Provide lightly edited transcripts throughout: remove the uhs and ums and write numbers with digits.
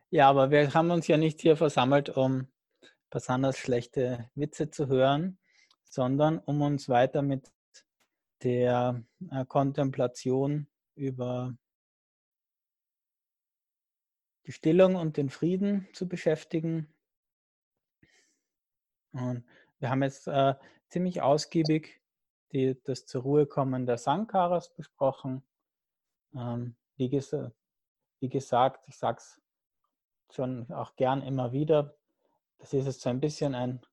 Ja, aber wir haben uns ja nicht hier versammelt, um besonders schlechte Witze zu hören, sondern um uns weiter mit der Kontemplation über die Stillung und den Frieden zu beschäftigen. Und wir haben jetzt ziemlich ausgiebig das zur Ruhe kommen der Sankharas besprochen. Ähm, wie, ges wie gesagt, ich sage es schon auch gern immer wieder, das ist jetzt so ein bisschen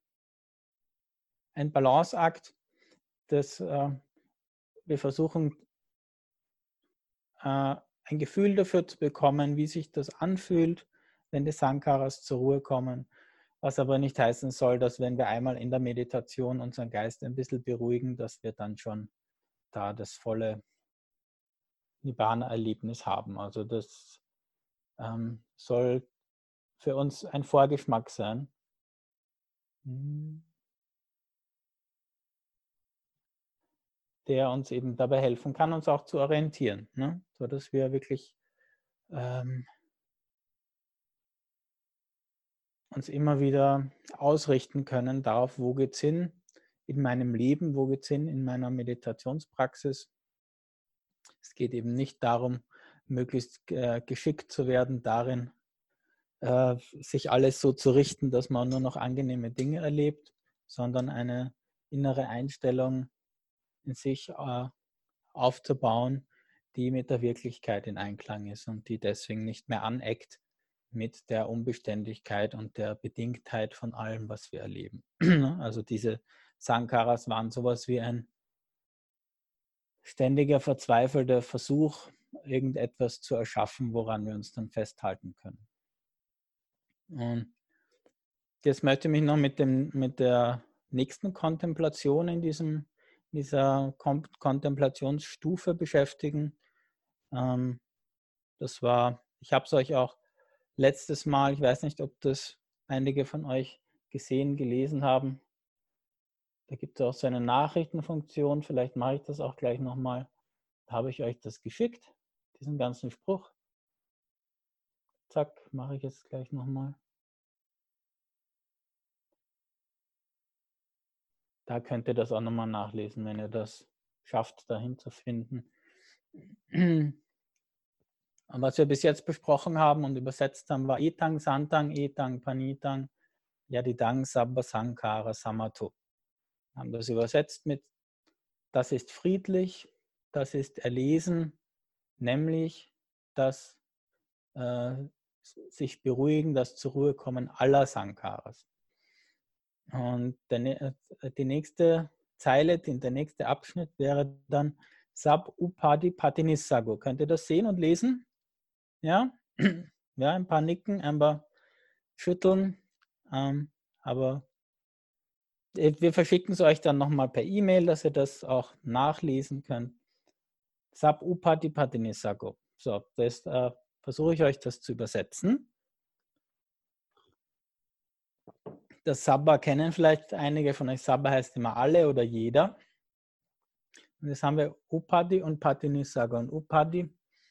ein Balanceakt, dass wir versuchen, ein Gefühl dafür zu bekommen, wie sich das anfühlt, wenn die Sankharas zur Ruhe kommen. Was aber nicht heißen soll, dass wenn wir einmal in der Meditation unseren Geist ein bisschen beruhigen, dass wir dann schon da das volle Nibbana-Erlebnis haben. Also das soll für uns ein Vorgeschmack sein, der uns eben dabei helfen kann, uns auch zu orientieren, ne? Sodass wir wirklich ähm, uns immer wieder ausrichten können darauf, wo geht's hin in meinem Leben, wo geht's hin in meiner Meditationspraxis. Es geht eben nicht darum, möglichst geschickt zu werden darin, sich alles so zu richten, dass man nur noch angenehme Dinge erlebt, sondern eine innere Einstellung in sich aufzubauen, die mit der Wirklichkeit in Einklang ist und die deswegen nicht mehr aneckt mit der Unbeständigkeit und der Bedingtheit von allem, was wir erleben. Also diese Sankharas waren sowas wie ein ständiger, verzweifelter Versuch, irgendetwas zu erschaffen, woran wir uns dann festhalten können. Und jetzt möchte ich mich noch mit der nächsten Kontemplation in dieser Kontemplationsstufe beschäftigen. Das war, ich habe es euch auch letztes Mal, ich weiß nicht, ob das einige von euch gesehen, gelesen haben. Da gibt es auch so eine Nachrichtenfunktion, vielleicht mache ich das auch gleich nochmal. Da habe ich euch das geschickt, diesen ganzen Spruch. Zack, mache ich jetzt gleich nochmal. Da könnt ihr das auch nochmal nachlesen, wenn ihr das schafft, dahin zu finden. Und was wir bis jetzt besprochen haben und übersetzt haben, war Etang, Santang, Etang, Panitang, Yadidang, Sabba, Sankara, Samato. Haben das übersetzt mit, das ist friedlich, das ist erlesen, nämlich das sich beruhigen, das zur Ruhe kommen aller Sankaras. Und die nächste Zeile, der nächste Abschnitt wäre dann Sab Upadi Patinissago. Könnt ihr das sehen und lesen? Ja? Ja, ein paar nicken, ein paar schütteln. Aber wir verschicken es euch dann nochmal per E-Mail, dass ihr das auch nachlesen könnt. Sab Upadi Patinissago. So, das versuche ich euch das zu übersetzen. Das Sabba kennen vielleicht einige von euch. Sabba heißt immer alle oder jeder. Und jetzt haben wir Upadi und Patinissaga. Und Upadi,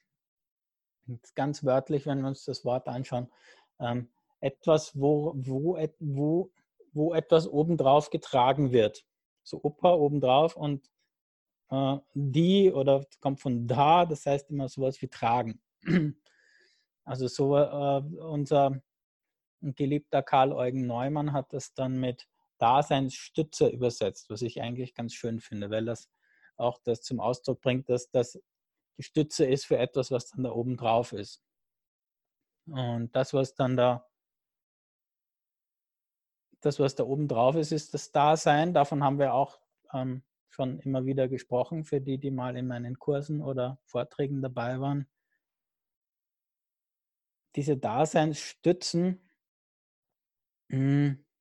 ganz wörtlich, wenn wir uns das Wort anschauen, etwas, wo etwas obendrauf getragen wird. So Upa obendrauf und die oder kommt von da, das heißt immer sowas wie tragen. Also so unser geliebter Karl Eugen Neumann hat das dann mit Daseinsstütze übersetzt, was ich eigentlich ganz schön finde, weil das auch das zum Ausdruck bringt, dass das die Stütze ist für etwas, was dann da oben drauf ist. Und was da oben drauf ist, ist das Dasein. Davon haben wir auch schon immer wieder gesprochen, für die mal in meinen Kursen oder Vorträgen dabei waren. Diese Daseinsstützen können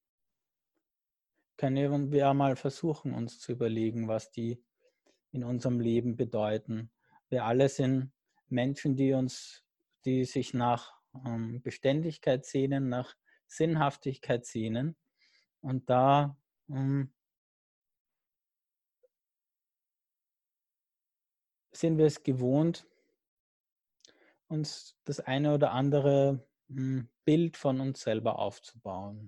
wir mal versuchen, uns zu überlegen, was die in unserem Leben bedeuten. Wir alle sind Menschen, die sich nach Beständigkeit sehnen, nach Sinnhaftigkeit sehnen. Und da sind wir es gewohnt, uns das eine oder andere Bild von uns selber aufzubauen.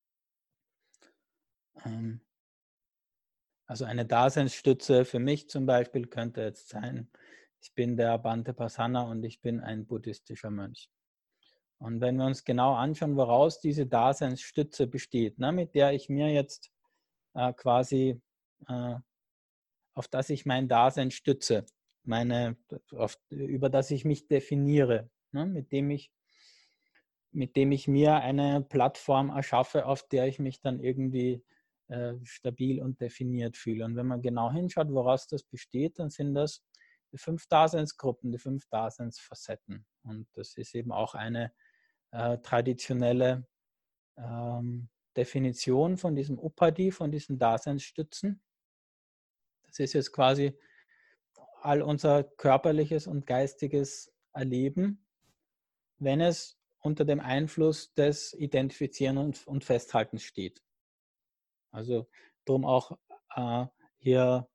Also eine Daseinsstütze für mich zum Beispiel könnte jetzt sein, ich bin der Bhante Prasanna und ich bin ein buddhistischer Mönch. Und wenn wir uns genau anschauen, woraus diese Daseinsstütze besteht, ne, mit der ich mir jetzt quasi, auf das ich mein Dasein stütze, über das ich mich definiere, ne, mit dem ich mir eine Plattform erschaffe, auf der ich mich dann irgendwie stabil und definiert fühle. Und wenn man genau hinschaut, woraus das besteht, dann sind das die 5 Daseinsgruppen, die 5 Daseinsfacetten. Und das ist eben auch eine traditionelle Definition von diesem Upadi, von diesen Daseinsstützen. Das ist jetzt quasi all unser körperliches und geistiges Erleben, wenn es unter dem Einfluss des Identifizieren und Festhaltens steht. Also darum auch hier,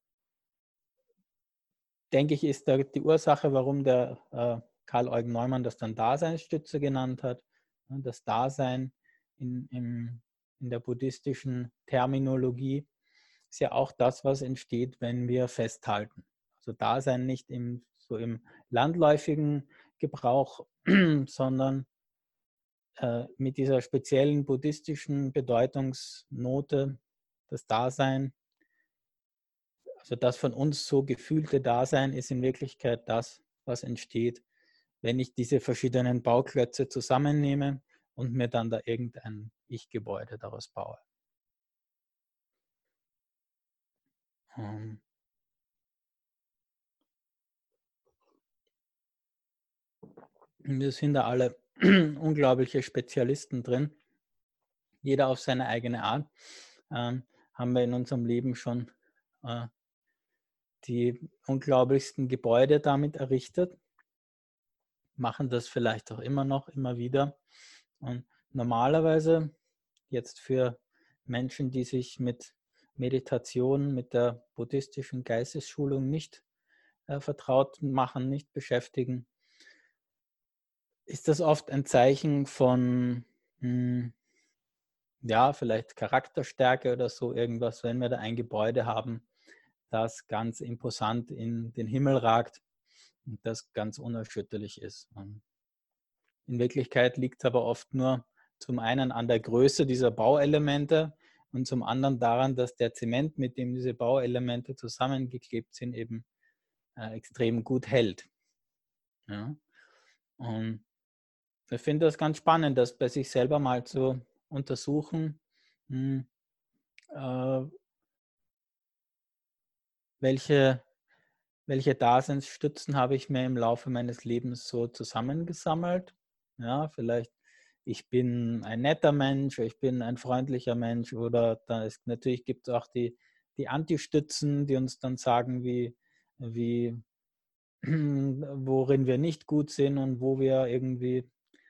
denke ich, ist die Ursache, warum der Karl Eugen Neumann das dann Daseinsstütze genannt hat. Das Dasein in der buddhistischen Terminologie ist ja auch das, was entsteht, wenn wir festhalten. Also Dasein nicht so im landläufigen Gebrauch, sondern mit dieser speziellen buddhistischen Bedeutungsnote, das Dasein, also das von uns so gefühlte Dasein ist in Wirklichkeit das, was entsteht, wenn ich diese verschiedenen Bauklötze zusammennehme und mir dann da irgendein Ich-Gebäude daraus baue. Wir sind da alle unglaubliche Spezialisten drin, jeder auf seine eigene Art. Haben wir in unserem Leben schon die unglaublichsten Gebäude damit errichtet, machen das vielleicht auch immer noch, immer wieder. Und normalerweise jetzt für Menschen, die sich mit Meditation, mit der buddhistischen Geistesschulung nicht vertraut machen, nicht beschäftigen, ist das oft ein Zeichen von ja, vielleicht Charakterstärke oder so irgendwas, wenn wir da ein Gebäude haben, das ganz imposant in den Himmel ragt und das ganz unerschütterlich ist. In Wirklichkeit liegt es aber oft nur zum einen an der Größe dieser Bauelemente und zum anderen daran, dass der Zement, mit dem diese Bauelemente zusammengeklebt sind, eben extrem gut hält. Ja? Und ich finde das ganz spannend, das bei sich selber mal zu untersuchen, welche Daseinsstützen habe ich mir im Laufe meines Lebens so zusammengesammelt. Ja, vielleicht ich bin ein netter Mensch, ich bin ein freundlicher Mensch oder natürlich gibt es auch die Anti-Stützen, die uns dann sagen, worin wir nicht gut sind und wo wir irgendwie,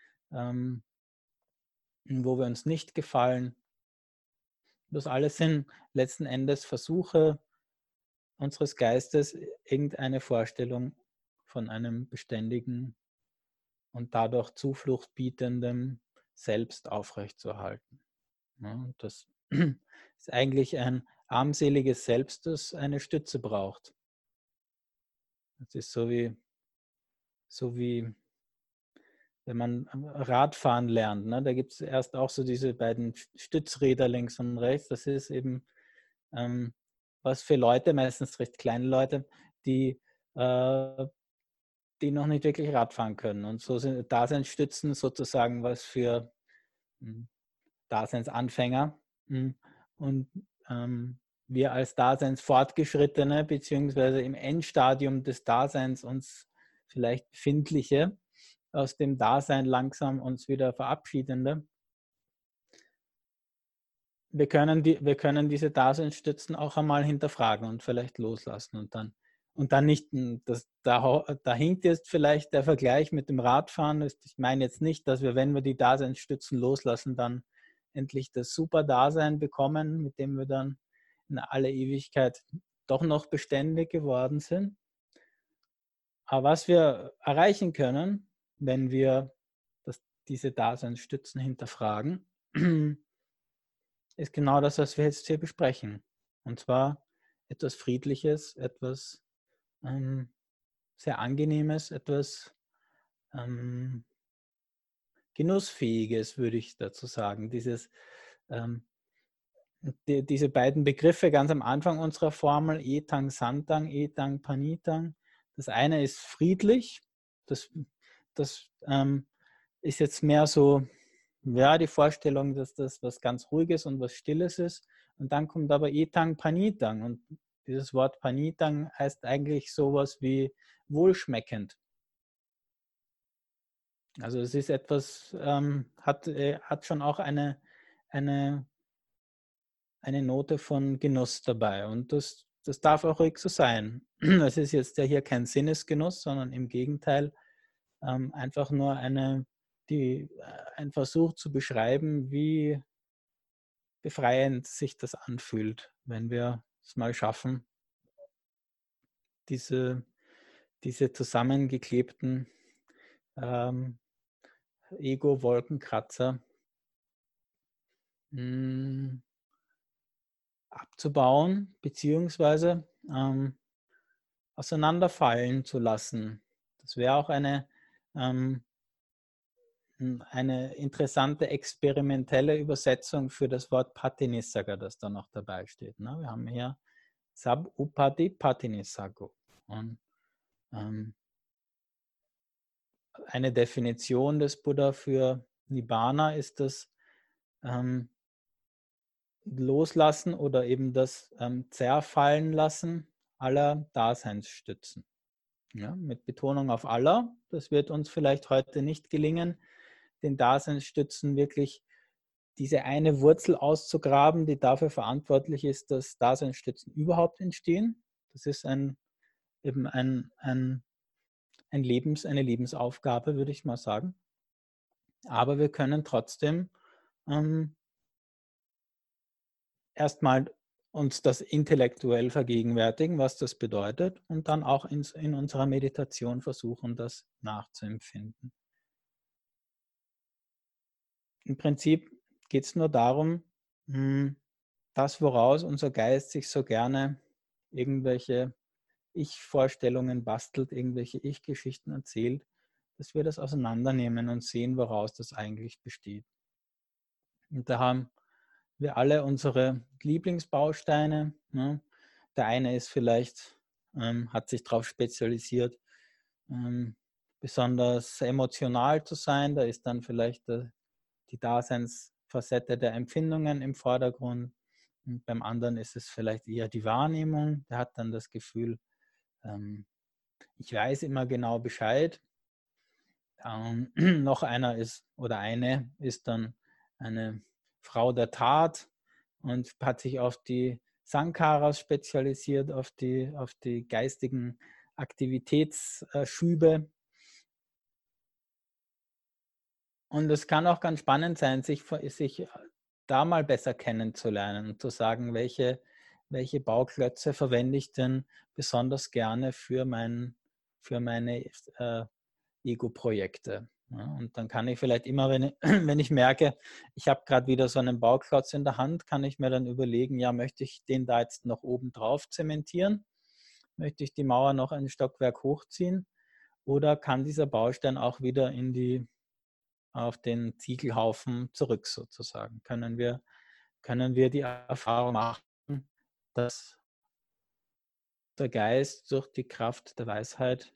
wo wir uns nicht gefallen. Das alles sind letzten Endes Versuche unseres Geistes, irgendeine Vorstellung von einem beständigen und dadurch Zuflucht bietendem Selbst aufrechtzuerhalten. Ja, das ist eigentlich ein armseliges Selbst, das eine Stütze braucht. Das ist so wie wenn man Radfahren lernt. Ne? Da gibt es erst auch so diese beiden Stützräder links und rechts. Das ist eben was für Leute, meistens recht kleine Leute, die noch nicht wirklich Radfahren können. Und so sind Daseinsstützen sozusagen was für Daseinsanfänger. Und wir als Daseinsfortgeschrittene, beziehungsweise im Endstadium des Daseins uns vielleicht Befindliche, aus dem Dasein langsam uns wieder verabschiedende, wir können diese Daseinsstützen auch einmal hinterfragen und vielleicht loslassen und dann nicht, da hinkt jetzt vielleicht der Vergleich mit dem Radfahren. Ich meine jetzt nicht, dass wir, wenn wir die Daseinsstützen loslassen, dann endlich das Super-Dasein bekommen, mit dem wir dann in alle Ewigkeit doch noch beständig geworden sind. Aber was wir erreichen können, wenn wir diese Daseinsstützen hinterfragen, ist genau das, was wir jetzt hier besprechen. Und zwar etwas Friedliches, etwas sehr Angenehmes, etwas Genussfähiges, würde ich dazu sagen. Ähm, diese beiden Begriffe ganz am Anfang unserer Formel, Etang, Santang, Etang, Panitang. Das eine ist friedlich, das ist jetzt mehr so, ja, die Vorstellung, dass das was ganz Ruhiges und was Stilles ist. Und dann kommt aber Etang, Panitang. Und dieses Wort Panitang heißt eigentlich sowas wie wohlschmeckend. Also es ist etwas, hat schon auch eine, eine Note von Genuss dabei. Und das darf auch ruhig so sein. Es ist jetzt ja hier kein Sinnesgenuss, sondern im Gegenteil einfach nur ein Versuch zu beschreiben, wie befreiend sich das anfühlt, wenn wir es mal schaffen, diese, diese zusammengeklebten ähm, Ego-Wolkenkratzer abzubauen, beziehungsweise auseinanderfallen zu lassen. Das wäre auch ähm, eine interessante experimentelle Übersetzung für das Wort Patinissaga, das da noch dabei steht. Ne? Wir haben hier Sab Upadi Patinissago. Und eine Definition des Buddha für Nibbana ist das Loslassen oder eben das Zerfallen lassen aller Daseinsstützen. Ja, mit Betonung auf aller. Das wird uns vielleicht heute nicht gelingen, den Daseinsstützen wirklich diese eine Wurzel auszugraben, die dafür verantwortlich ist, dass Daseinsstützen überhaupt entstehen. Das ist eben eine Lebensaufgabe, würde ich mal sagen. Aber wir können trotzdem erstmal uns das intellektuell vergegenwärtigen, was das bedeutet, und dann auch in unserer Meditation versuchen, das nachzuempfinden. Im Prinzip geht es nur darum, das, woraus unser Geist sich so gerne irgendwelche Ich-Vorstellungen bastelt, irgendwelche Ich-Geschichten erzählt, dass wir das auseinandernehmen und sehen, woraus das eigentlich besteht. Und da haben wir alle unsere Lieblingsbausteine. Ne? Der eine ist vielleicht, hat sich darauf spezialisiert, besonders emotional zu sein. Da ist dann vielleicht die Daseinsfacette der Empfindungen im Vordergrund. Und beim anderen ist es vielleicht eher die Wahrnehmung. Der hat dann das Gefühl, ich weiß immer genau Bescheid. Noch einer ist oder eine ist dann eine Frau der Tat und hat sich auf die Sankharas spezialisiert, auf die geistigen Aktivitätsschübe. Und es kann auch ganz spannend sein, sich da mal besser kennenzulernen und zu sagen, welche Bauklötze verwende ich denn besonders gerne für meine Ego-Projekte. Ja, und dann kann ich vielleicht immer, wenn ich merke, ich habe gerade wieder so einen Bauklotz in der Hand, kann ich mir dann überlegen, ja, möchte ich den da jetzt noch oben drauf zementieren? Möchte ich die Mauer noch ein Stockwerk hochziehen? Oder kann dieser Baustein auch wieder auf den Ziegelhaufen zurück sozusagen? Können wir die Erfahrung machen, dass der Geist durch die Kraft der Weisheit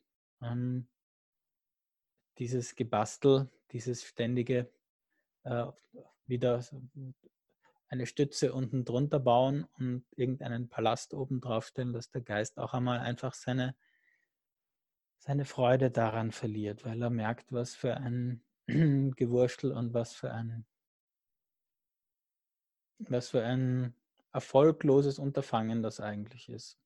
dieses Gebastel, dieses ständige wieder eine Stütze unten drunter bauen und irgendeinen Palast oben drauf stellen, dass der Geist auch einmal einfach seine Freude daran verliert, weil er merkt, was für ein Gewurstel und was für ein erfolgloses Unterfangen das eigentlich ist.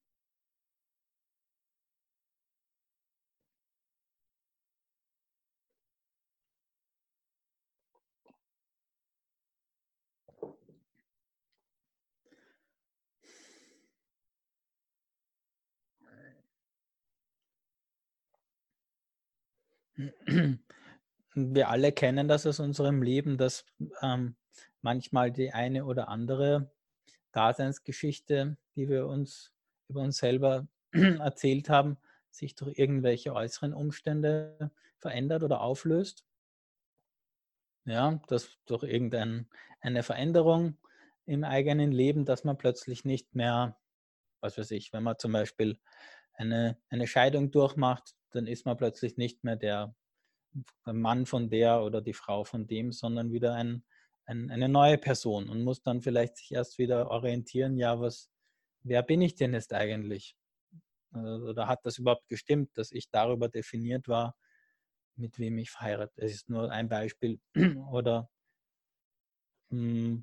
wir alle kennen das aus unserem Leben, dass manchmal die eine oder andere Daseinsgeschichte, die wir uns über uns selber erzählt haben, sich durch irgendwelche äußeren Umstände verändert oder auflöst. Ja, dass durch eine Veränderung im eigenen Leben, dass man plötzlich nicht mehr, was weiß ich, wenn man zum Beispiel eine Scheidung durchmacht, dann ist man plötzlich nicht mehr der Mann von der oder die Frau von dem, sondern wieder eine neue Person und muss dann vielleicht sich erst wieder orientieren, ja, wer bin ich denn jetzt eigentlich? Oder hat das überhaupt gestimmt, dass ich darüber definiert war, mit wem ich verheiratet? Es ist nur ein Beispiel. Oder hm,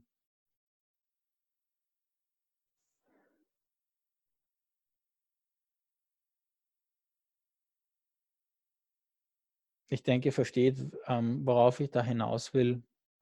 ich denke, ihr versteht, worauf ich da hinaus will.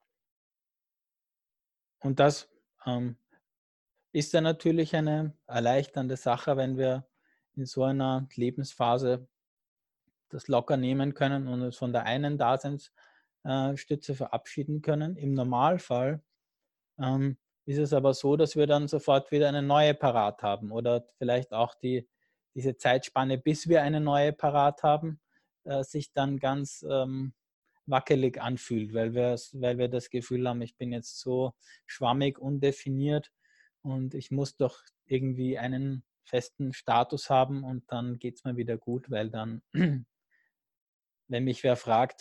Und das ähm, ist dann natürlich eine erleichternde Sache, wenn wir in so einer Lebensphase das locker nehmen können und uns von der einen Daseinsstütze verabschieden können. Im Normalfall ist es aber so, dass wir dann sofort wieder eine neue parat haben oder vielleicht auch diese Zeitspanne, bis wir eine neue parat haben, sich dann ganz wackelig anfühlt, weil wir das Gefühl haben, ich bin jetzt so schwammig, undefiniert und ich muss doch irgendwie einen festen Status haben und dann geht es mir wieder gut, weil dann, wenn mich wer fragt,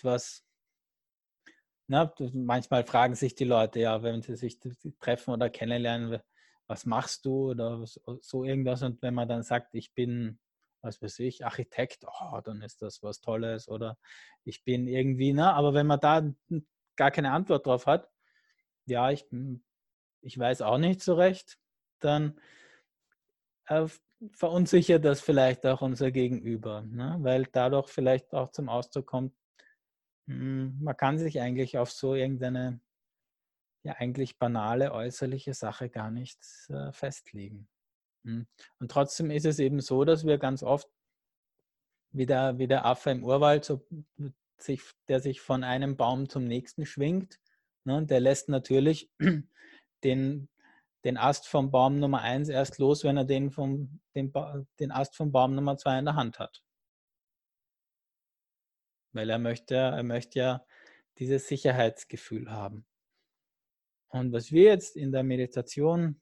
manchmal fragen sich die Leute ja, wenn sie sich treffen oder kennenlernen, was machst du oder so irgendwas. Und wenn man dann sagt, ich bin, was weiß ich, Architekt, oh, dann ist das was Tolles. Oder ich bin irgendwie, ne? Aber wenn man da gar keine Antwort drauf hat, ja, ich weiß auch nicht so recht, dann äh, verunsichert das vielleicht auch unser Gegenüber, ne? Weil dadurch vielleicht auch zum Ausdruck kommt, man kann sich eigentlich auf so irgendeine ja eigentlich banale äußerliche Sache gar nicht festlegen. Und trotzdem ist es eben so, dass wir ganz oft wie der Affe im Urwald, der sich von einem Baum zum nächsten schwingt, ne, und der lässt natürlich den, den Ast vom Baum Nummer 1 erst los, wenn er den Ast vom Baum Nummer 2 in der Hand hat. Weil er möchte ja dieses Sicherheitsgefühl haben. Und was wir jetzt in der Meditation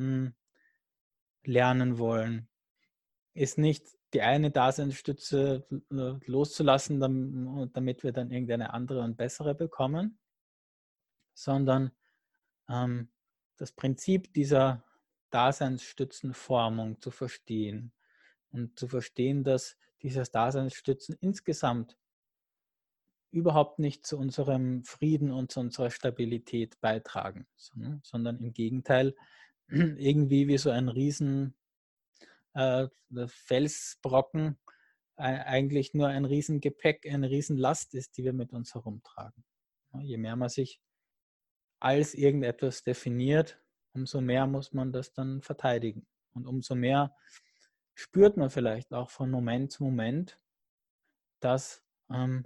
lernen wollen, ist nicht die eine Daseinsstütze loszulassen, damit wir dann irgendeine andere und bessere bekommen, sondern ähm, das Prinzip dieser Daseinsstützenformung zu verstehen und zu verstehen, dass dieses Daseinsstützen insgesamt überhaupt nicht zu unserem Frieden und zu unserer Stabilität beitragen, sondern im Gegenteil irgendwie wie so ein Felsbrocken eigentlich nur ein Riesengepäck, eine Riesenlast ist, die wir mit uns herumtragen. Ja, je mehr man sich als irgendetwas definiert, umso mehr muss man das dann verteidigen. Und umso mehr spürt man vielleicht auch von Moment zu Moment, dass, ähm,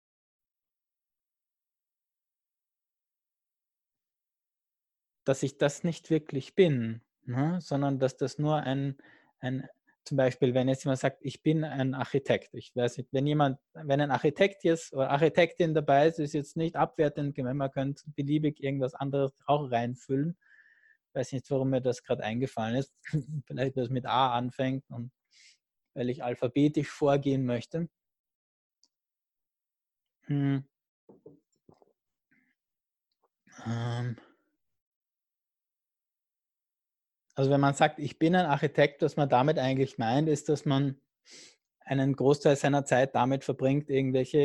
dass ich das nicht wirklich bin, ne? Sondern dass das nur ein, zum Beispiel, wenn jetzt jemand sagt, ich bin ein Architekt. Ich weiß nicht, wenn ein Architekt jetzt oder Architektin dabei ist, ist jetzt nicht abwertend gemeint, man könnte beliebig irgendwas anderes auch reinfüllen. Ich weiß nicht, warum mir das gerade eingefallen ist. Vielleicht, weil es mit A anfängt und weil ich alphabetisch vorgehen möchte. Hm, ähm, also wenn man sagt, ich bin ein Architekt, was man damit eigentlich meint, ist, dass man einen Großteil seiner Zeit damit verbringt, irgendwelche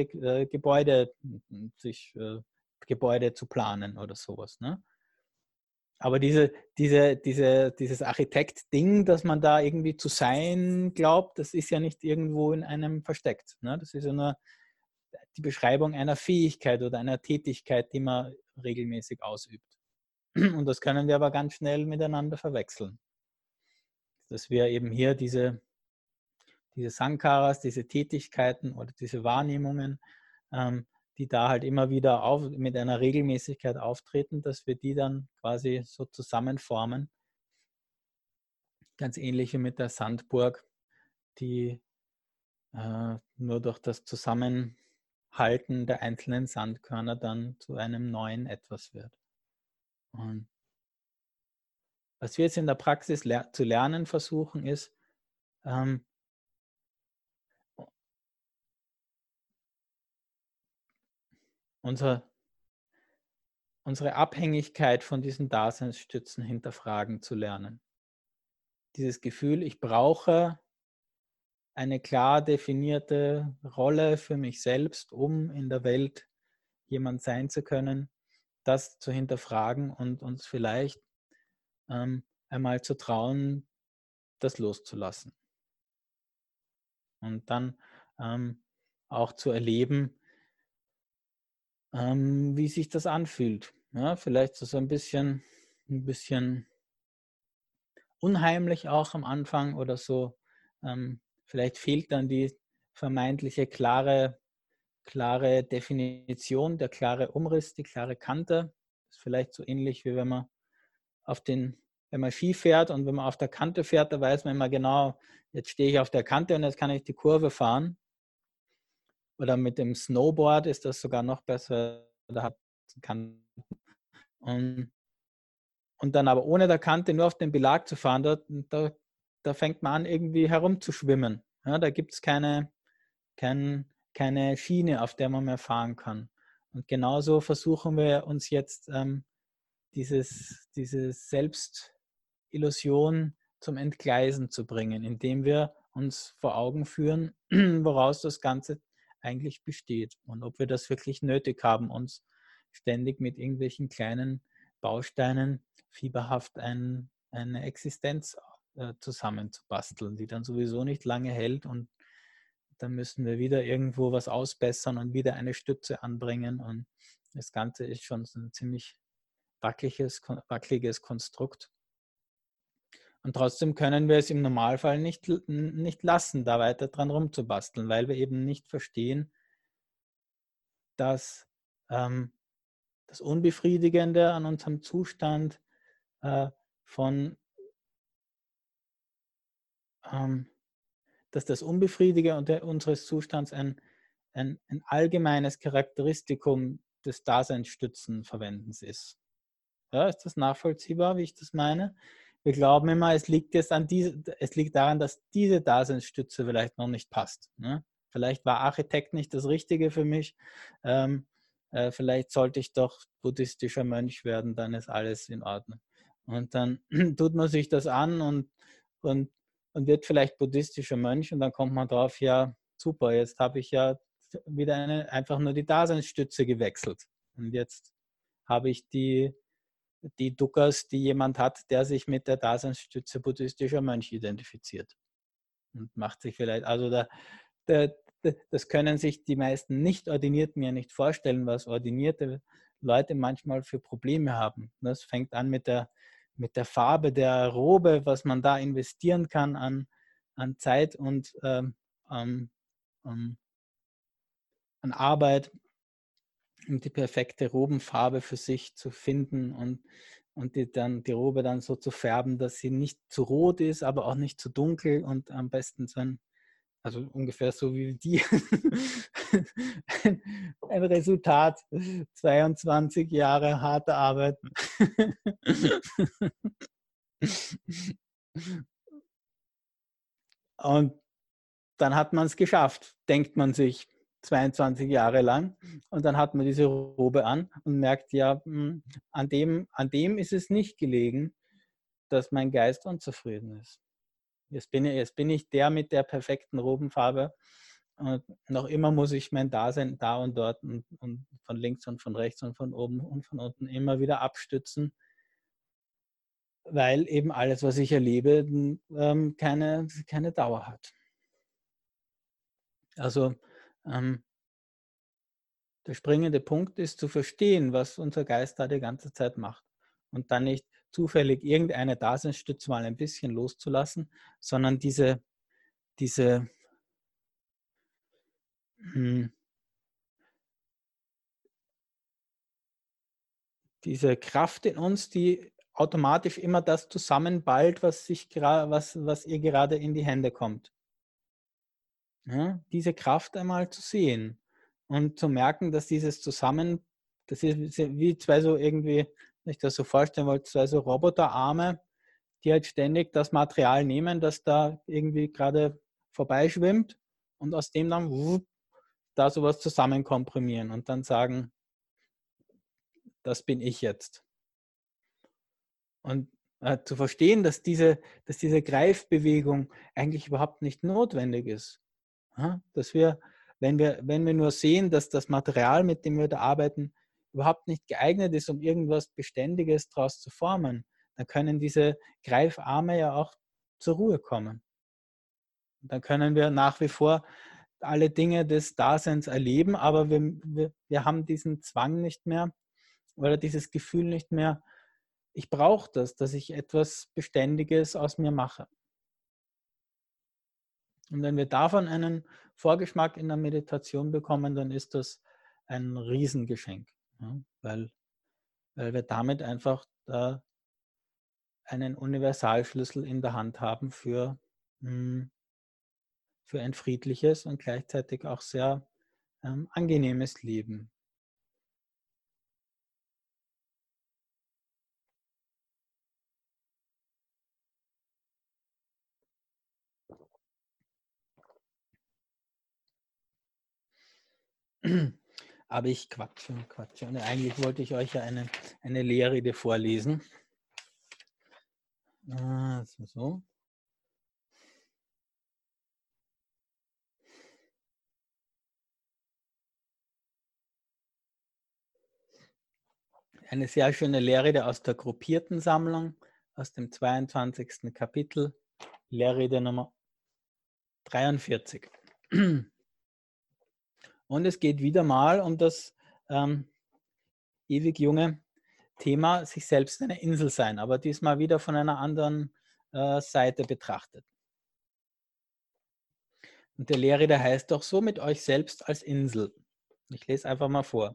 Gebäude zu planen oder sowas. Ne? Aber dieses Architekt-Ding, dass man da irgendwie zu sein glaubt, das ist ja nicht irgendwo in einem versteckt. Ne? Das ist ja nur die Beschreibung einer Fähigkeit oder einer Tätigkeit, die man regelmäßig ausübt. Und das können wir aber ganz schnell miteinander verwechseln. Dass wir eben hier diese Sankharas, diese Tätigkeiten oder diese Wahrnehmungen die da halt immer wieder mit einer Regelmäßigkeit auftreten, dass wir die dann quasi so zusammenformen. Ganz ähnlich wie mit der Sandburg, die nur durch das Zusammenhalten der einzelnen Sandkörner dann zu einem neuen Etwas wird. Und was wir jetzt in der Praxis zu lernen versuchen, ist, unsere Abhängigkeit von diesen Daseinsstützen hinterfragen zu lernen. Dieses Gefühl, ich brauche eine klar definierte Rolle für mich selbst, um in der Welt jemand sein zu können, das zu hinterfragen und uns vielleicht einmal zu trauen, das loszulassen. Und dann auch zu erleben, wie sich das anfühlt. Ja, vielleicht so ein bisschen unheimlich auch am Anfang oder so. Vielleicht fehlt dann die vermeintliche klare Definition, der klare Umriss, die klare Kante. Das ist vielleicht so ähnlich wie wenn man wenn man Ski fährt und wenn man auf der Kante fährt, da weiß man immer genau, jetzt stehe ich auf der Kante und jetzt kann ich die Kurve fahren. Oder mit dem Snowboard ist das sogar noch besser. Da hat Kanten. Und dann aber ohne der Kante nur auf den Belag zu fahren, da fängt man an, irgendwie herumzuschwimmen. Ja, da gibt es keine Schiene, auf der man mehr fahren kann. Und genauso versuchen wir uns jetzt diese Selbstillusion zum Entgleisen zu bringen, indem wir uns vor Augen führen, woraus das Ganze eigentlich besteht und ob wir das wirklich nötig haben, uns ständig mit irgendwelchen kleinen Bausteinen fieberhaft eine Existenz zusammenzubasteln, die dann sowieso nicht lange hält, und dann müssen wir wieder irgendwo was ausbessern und wieder eine Stütze anbringen, und das Ganze ist schon so ein ziemlich wackeliges Konstrukt. Und trotzdem können wir es im Normalfall nicht lassen, da weiter dran rumzubasteln, weil wir eben nicht verstehen, dass das Unbefriedigende an unserem Zustand dass das Unbefriedigende unseres Zustands ein allgemeines Charakteristikum des Daseinsstützenverwendens ist. Ja, ist das nachvollziehbar, wie ich das meine? Wir glauben immer, es liegt daran, dass diese Daseinsstütze vielleicht noch nicht passt. Ne? Vielleicht war Architekt nicht das Richtige für mich. Vielleicht sollte ich doch buddhistischer Mönch werden, dann ist alles in Ordnung. Und dann tut man sich das an und wird vielleicht buddhistischer Mönch, und dann kommt man drauf, ja, super, jetzt habe ich ja wieder einfach nur die Daseinsstütze gewechselt. Und jetzt habe ich die Dukkas, die jemand hat, der sich mit der Daseinsstütze buddhistischer Mönch identifiziert. Und macht sich vielleicht, also das können sich die meisten Nicht-Ordinierten ja nicht vorstellen, was ordinierte Leute manchmal für Probleme haben. Das fängt an mit der Farbe der Robe, was man da investieren kann an Zeit und an Arbeit, um die perfekte Robenfarbe für sich zu finden und die Robe dann so zu färben, dass sie nicht zu rot ist, aber auch nicht zu dunkel, und am besten also ungefähr so wie die ein Resultat 22 Jahre harte Arbeit. Und dann hat man es geschafft, denkt man sich 22 Jahre lang. Und dann hat man diese Robe an und merkt, ja, an dem ist es nicht gelegen, dass mein Geist unzufrieden ist. Jetzt bin ich der mit der perfekten Robenfarbe. Und noch immer muss ich mein Dasein da und dort und von links und von rechts und von oben und von unten immer wieder abstützen, weil eben alles, was ich erlebe, keine Dauer hat. Also der springende Punkt ist zu verstehen, was unser Geist da die ganze Zeit macht, und dann nicht zufällig irgendeine Daseinsstütze mal ein bisschen loszulassen, sondern diese diese Kraft in uns, die automatisch immer das zusammenballt, was ihr gerade in die Hände kommt. Ja, diese Kraft einmal zu sehen und zu merken, dass dieses Zusammen, das ist wie zwei so irgendwie, wenn ich das so vorstellen wollte, zwei so Roboterarme, die halt ständig das Material nehmen, das da irgendwie gerade vorbeischwimmt und aus dem dann da sowas zusammenkomprimieren und dann sagen, das bin ich jetzt. Und zu verstehen, dass diese Greifbewegung eigentlich überhaupt nicht notwendig ist. Ja? Dass wir, wenn wir nur sehen, dass das Material, mit dem wir da arbeiten, überhaupt nicht geeignet ist, um irgendwas Beständiges daraus zu formen, dann können diese Greifarme ja auch zur Ruhe kommen. Und dann können wir nach wie vor alle Dinge des Daseins erleben, aber wir haben diesen Zwang nicht mehr oder dieses Gefühl nicht mehr, ich brauche das, dass ich etwas Beständiges aus mir mache. Und wenn wir davon einen Vorgeschmack in der Meditation bekommen, dann ist das ein Riesengeschenk, ja, weil wir damit einfach einen Universalschlüssel in der Hand haben für ein friedliches und gleichzeitig auch sehr angenehmes Leben. Aber ich quatsche. Und eigentlich wollte ich euch ja eine Lehrrede vorlesen. So. Eine sehr schöne Lehrrede aus der gruppierten Sammlung, aus dem 22. Kapitel, Lehrrede Nummer 43. Und es geht wieder mal um das ewig junge Thema, sich selbst eine Insel sein, aber diesmal wieder von einer anderen Seite betrachtet. Und der Lehrrede heißt doch so, mit euch selbst als Insel. Ich lese einfach mal vor.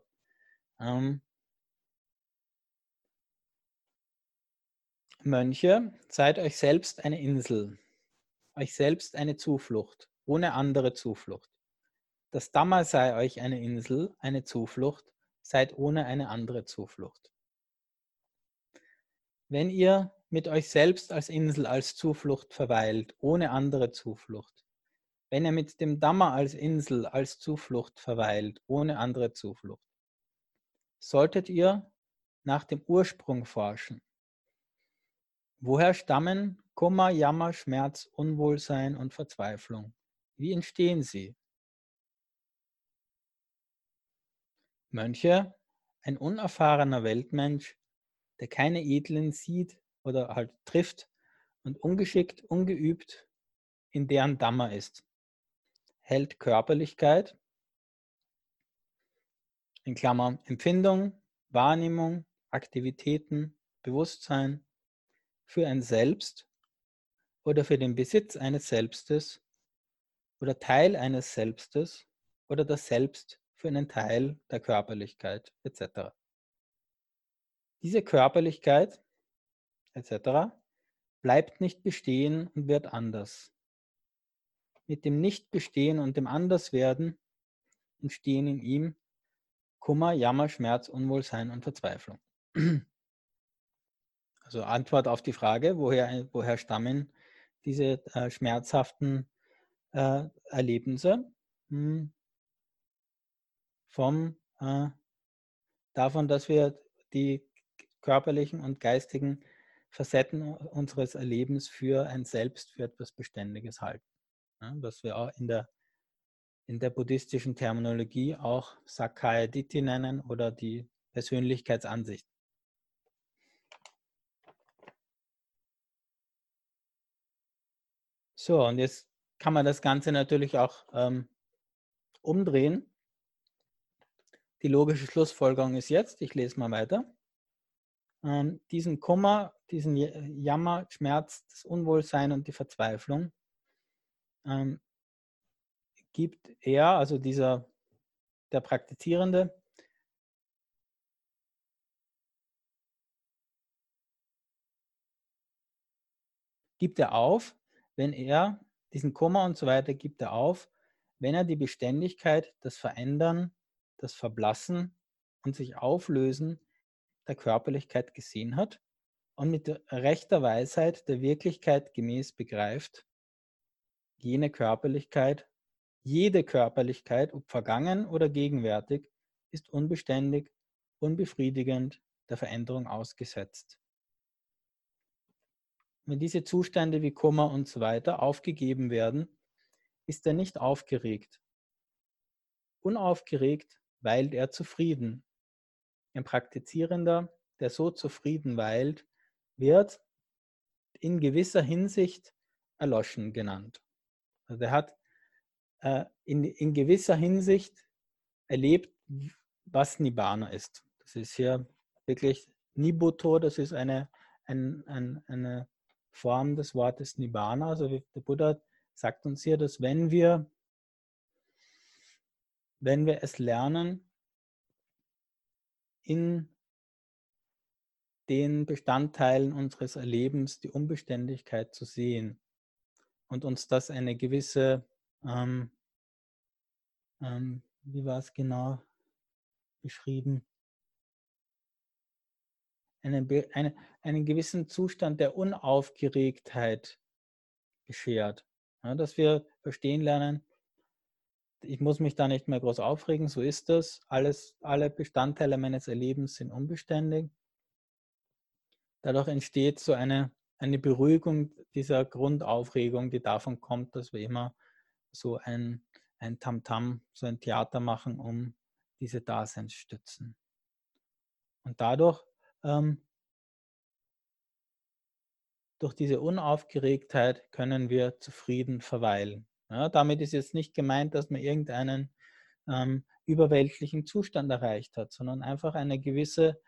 Mönche, seid euch selbst eine Insel, euch selbst eine Zuflucht, ohne andere Zuflucht. Das Dhamma sei euch eine Insel, eine Zuflucht, seid ohne eine andere Zuflucht. Wenn ihr mit euch selbst als Insel, als Zuflucht verweilt, ohne andere Zuflucht, wenn ihr mit dem Dhamma als Insel, als Zuflucht verweilt, ohne andere Zuflucht, solltet ihr nach dem Ursprung forschen. Woher stammen Kummer, Jammer, Schmerz, Unwohlsein und Verzweiflung? Wie entstehen sie? Mönche, ein unerfahrener Weltmensch, der keine Edlen sieht oder halt trifft und ungeschickt, ungeübt in deren Dhamma ist, hält Körperlichkeit, in Klammern Empfindung, Wahrnehmung, Aktivitäten, Bewusstsein, für ein Selbst oder für den Besitz eines Selbstes oder Teil eines Selbstes oder das Selbst für einen Teil der Körperlichkeit etc. Diese Körperlichkeit etc. bleibt nicht bestehen und wird anders. Mit dem Nichtbestehen und dem Anderswerden entstehen in ihm Kummer, Jammer, Schmerz, Unwohlsein und Verzweiflung. Also Antwort auf die Frage, woher stammen diese schmerzhaften Erlebnisse? Davon, dass wir die körperlichen und geistigen Facetten unseres Erlebens für ein Selbst, für etwas Beständiges halten. Ja, was wir auch in der buddhistischen Terminologie auch Sakkaya Ditthi nennen oder die Persönlichkeitsansicht. So, und jetzt kann man das Ganze natürlich auch umdrehen. Die logische Schlussfolgerung ist jetzt, ich lese mal weiter, diesen Kummer, diesen Jammer, Schmerz, das Unwohlsein und die Verzweiflung gibt er, also der Praktizierende, gibt er auf, wenn er diesen Kummer und so weiter gibt er auf, wenn er die Beständigkeit, das Verändern, das Verblassen und sich Auflösen der Körperlichkeit gesehen hat und mit rechter Weisheit der Wirklichkeit gemäß begreift, jede Körperlichkeit, ob vergangen oder gegenwärtig, ist unbeständig, unbefriedigend, der Veränderung ausgesetzt. Wenn diese Zustände wie Kummer und so weiter aufgegeben werden, ist er nicht aufgeregt. Unaufgeregt weilt er zufrieden. Ein Praktizierender, der so zufrieden weilt, wird in gewisser Hinsicht erloschen genannt. Also er hat in gewisser Hinsicht erlebt, was Nibbana ist. Das ist hier wirklich Nibbutto, das ist eine Form des Wortes Nibbana. Also der Buddha sagt uns hier, dass wenn wir es lernen, in den Bestandteilen unseres Erlebens die Unbeständigkeit zu sehen und uns das eine gewisse, wie war es genau beschrieben, einen gewissen Zustand der Unaufgeregtheit beschert. Ja, dass wir verstehen lernen, ich muss mich da nicht mehr groß aufregen, so ist das. Alle Bestandteile meines Erlebens sind unbeständig. Dadurch entsteht so eine Beruhigung dieser Grundaufregung, die davon kommt, dass wir immer so ein Tamtam, so ein Theater machen, um diese Daseinsstützen. Und dadurch, durch diese Unaufgeregtheit, können wir zufrieden verweilen. Ja, damit ist jetzt nicht gemeint, dass man irgendeinen überweltlichen Zustand erreicht hat, sondern einfach eine gewisse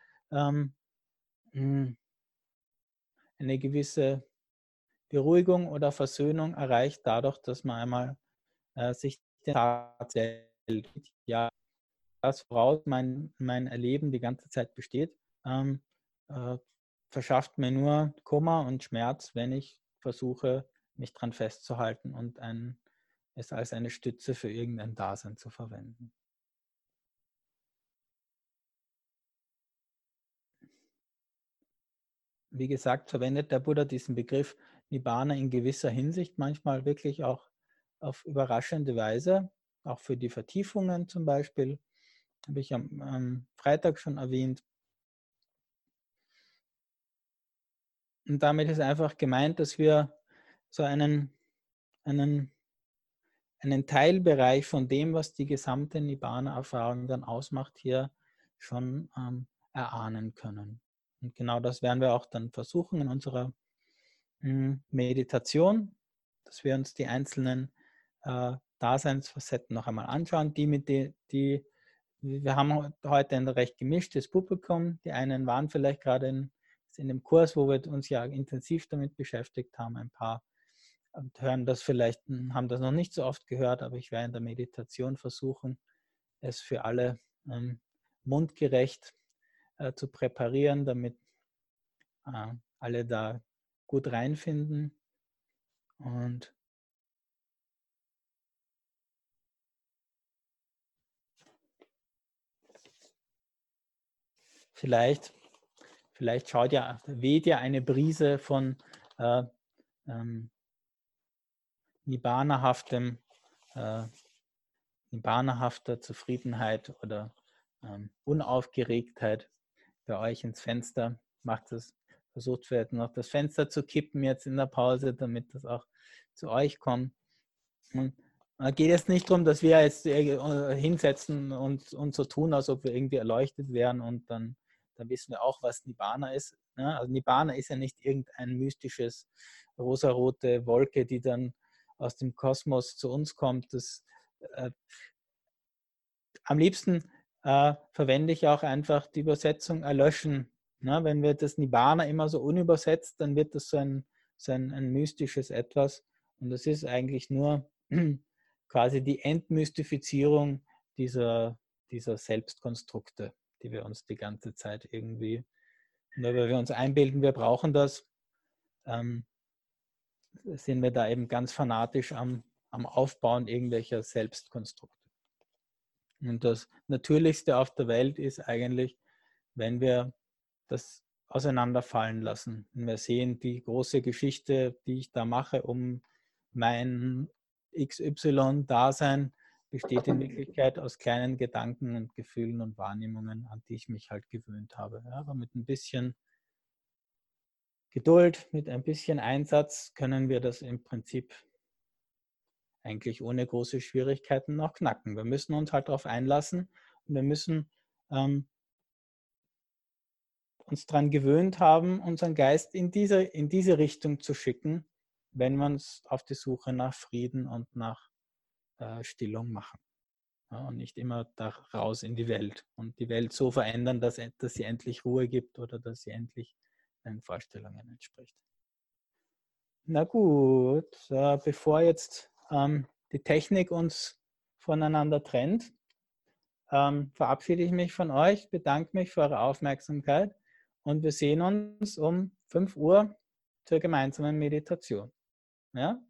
Beruhigung oder Versöhnung erreicht dadurch, dass man einmal sich den Tag stellt. Ja, das, woraus mein Erleben die ganze Zeit besteht, äh, verschafft mir nur Kummer und Schmerz, wenn ich versuche, mich dran festzuhalten und es als eine Stütze für irgendein Dasein zu verwenden. Wie gesagt, verwendet der Buddha diesen Begriff Nibbana in gewisser Hinsicht manchmal wirklich auch auf überraschende Weise, auch für die Vertiefungen zum Beispiel, habe ich am Freitag schon erwähnt. Und damit ist einfach gemeint, dass wir so einen Teilbereich von dem, was die gesamte Nibbana-Erfahrung dann ausmacht, hier schon erahnen können. Und genau das werden wir auch dann versuchen in unserer Meditation, dass wir uns die einzelnen Daseinsfacetten noch einmal anschauen. Wir haben heute ein recht gemischtes Publikum. Die einen waren vielleicht gerade in dem Kurs, wo wir uns ja intensiv damit beschäftigt haben. Ein paar hören das vielleicht, haben das noch nicht so oft gehört, aber ich werde in der Meditation versuchen, es für alle mundgerecht zu präparieren, damit alle da gut reinfinden. Und vielleicht weht ja eine Brise von Nibbana-hafter Zufriedenheit oder Unaufgeregtheit bei euch ins Fenster. Versucht vielleicht noch das Fenster zu kippen jetzt in der Pause, damit das auch zu euch kommt. Und da geht es nicht darum, dass wir jetzt hinsetzen und so tun, als ob wir irgendwie erleuchtet wären und dann wissen wir auch, was Nibbana ist. Ne? Also Nibbana ist ja nicht irgendein mystisches rosarote Wolke, die dann aus dem Kosmos zu uns kommt. Am liebsten verwende ich auch einfach die Übersetzung erlöschen. Ne? Wenn wir das Nibbana immer so unübersetzt, dann wird das so ein mystisches Etwas. Und das ist eigentlich nur quasi die Entmystifizierung dieser Selbstkonstrukte, die wir uns die ganze Zeit irgendwie, nur weil wir uns einbilden, wir brauchen das, sind wir da eben ganz fanatisch am Aufbauen irgendwelcher Selbstkonstrukte. Und das Natürlichste auf der Welt ist eigentlich, wenn wir das auseinanderfallen lassen. Wenn wir sehen, die große Geschichte, die ich da mache, um mein XY-Dasein, besteht in Wirklichkeit aus kleinen Gedanken und Gefühlen und Wahrnehmungen, an die ich mich halt gewöhnt habe. Ja, aber mit ein bisschen Geduld, mit ein bisschen Einsatz können wir das im Prinzip eigentlich ohne große Schwierigkeiten noch knacken. Wir müssen uns halt darauf einlassen und wir müssen uns daran gewöhnt haben, unseren Geist in diese Richtung zu schicken, wenn wir uns auf die Suche nach Frieden und nach Stillung machen. Ja, und nicht immer da raus in die Welt und die Welt so verändern, dass sie endlich Ruhe gibt oder dass sie endlich deinen Vorstellungen entspricht. Na gut, bevor jetzt die Technik uns voneinander trennt, verabschiede ich mich von euch, bedanke mich für eure Aufmerksamkeit und wir sehen uns um 5 Uhr zur gemeinsamen Meditation. Ja?